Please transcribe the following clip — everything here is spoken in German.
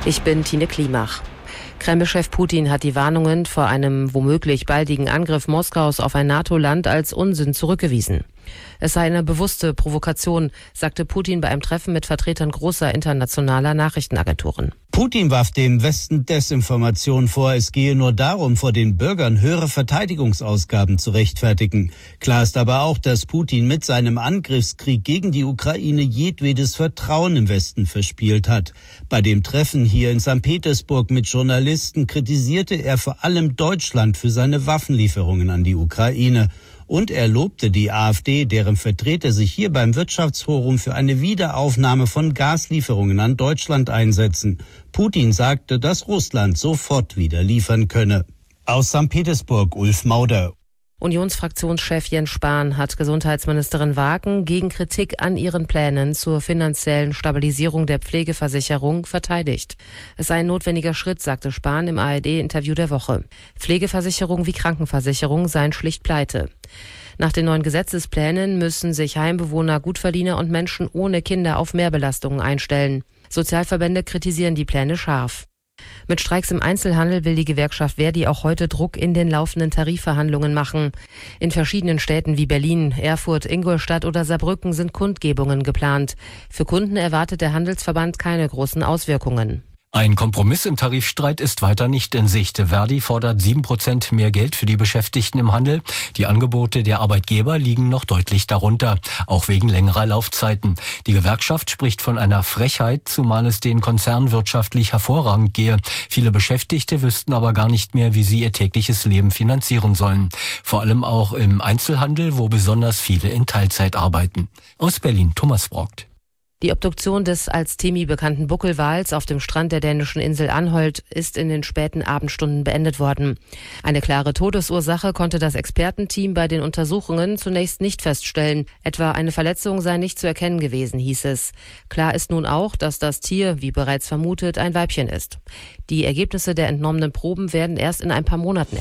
Ich bin Tine Klimach. Kreml-Chef Putin hat die Warnungen vor einem womöglich baldigen Angriff Moskaus auf ein NATO-Land als Unsinn zurückgewiesen. Es sei eine bewusste Provokation, sagte Putin bei einem Treffen mit Vertretern großer internationaler Nachrichtenagenturen. Putin warf dem Westen Desinformation vor, es gehe nur darum, vor den Bürgern höhere Verteidigungsausgaben zu rechtfertigen. Klar ist aber auch, dass Putin mit seinem Angriffskrieg gegen die Ukraine jedwedes Vertrauen im Westen verspielt hat. Bei dem Treffen hier in St. Petersburg mit Journalisten kritisierte er vor allem Deutschland für seine Waffenlieferungen an die Ukraine. Und er lobte die AfD, deren Vertreter sich hier beim Wirtschaftsforum für eine Wiederaufnahme von Gaslieferungen an Deutschland einsetzen. Putin sagte, dass Russland sofort wieder liefern könne. Aus St. Petersburg, Ulf Mauder. Unionsfraktionschef Jens Spahn hat Gesundheitsministerin Wagen gegen Kritik an ihren Plänen zur finanziellen Stabilisierung der Pflegeversicherung verteidigt. Es sei ein notwendiger Schritt, sagte Spahn im ARD-Interview der Woche. Pflegeversicherung wie Krankenversicherung seien schlicht pleite. Nach den neuen Gesetzesplänen müssen sich Heimbewohner, Gutverdiener und Menschen ohne Kinder auf Mehrbelastungen einstellen. Sozialverbände kritisieren die Pläne scharf. Mit Streiks im Einzelhandel will die Gewerkschaft Verdi auch heute Druck in den laufenden Tarifverhandlungen machen. In verschiedenen Städten wie Berlin, Erfurt, Ingolstadt oder Saarbrücken sind Kundgebungen geplant. Für Kunden erwartet der Handelsverband keine großen Auswirkungen. Ein Kompromiss im Tarifstreit ist weiter nicht in Sicht. Verdi fordert 7% mehr Geld für die Beschäftigten im Handel. Die Angebote der Arbeitgeber liegen noch deutlich darunter, auch wegen längerer Laufzeiten. Die Gewerkschaft spricht von einer Frechheit, zumal es den Konzernen wirtschaftlich hervorragend gehe. Viele Beschäftigte wüssten aber gar nicht mehr, wie sie ihr tägliches Leben finanzieren sollen. Vor allem auch im Einzelhandel, wo besonders viele in Teilzeit arbeiten. Aus Berlin, Thomas Brockt. Die Obduktion des als Temi bekannten Buckelwals auf dem Strand der dänischen Insel Anholt ist in den späten Abendstunden beendet worden. Eine klare Todesursache konnte das Expertenteam bei den Untersuchungen zunächst nicht feststellen. Etwa eine Verletzung sei nicht zu erkennen gewesen, hieß es. Klar ist nun auch, dass das Tier, wie bereits vermutet, ein Weibchen ist. Die Ergebnisse der entnommenen Proben werden erst in ein paar Monaten